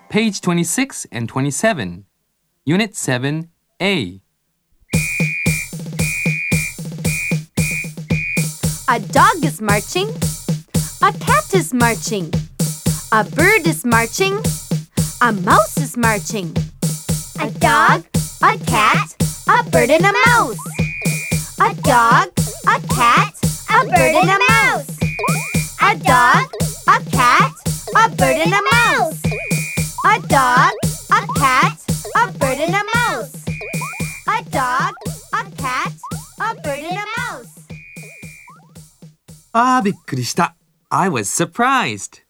Page 26 and 27. Unit 7A. A dog is marching. A cat is marching. A bird is marching. A mouse is marching. A dog, A cat, a bird and a mouse. A dog, a cat, a bird and a mouse. A dog, a cat, a bird and a mouse. A dog, a cat, a bird and a mouse. A dog, a cat, a bird and a mouse. びっくりした。I was surprised.